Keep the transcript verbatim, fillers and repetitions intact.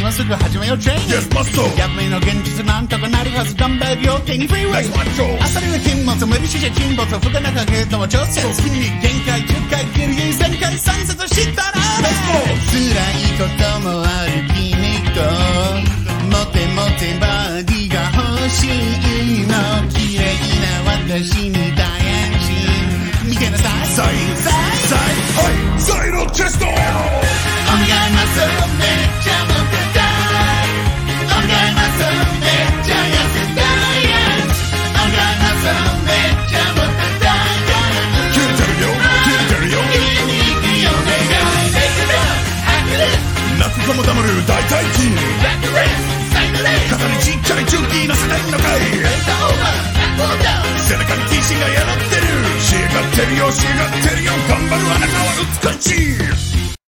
今すぐ始めようチェイン Yes muscle 逆目の現実なんとかなるはず頑張るよ手にフリーウェイ Let's watch out 朝の金物無理しちゃ沈没不可なかけども挑戦好きに限界じゅっかいギリギリ全開三節したら辛いこともある君とモテモテバディが欲しいの綺麗な私に大安心見てなさいサインサインサイのチェストお願いますめっちゃモテたいお願いますめっちゃ痩せたいお願いますめっちゃモテたい切れてるよ切れてるよ家に行くよお願い Take it up 泣く子も黙る大体筋肩にちっちゃいチュッキー乗せないのかい背中に謹慎が宿ってる仕上がってるよ仕上がってるよ頑張るあなたは美しい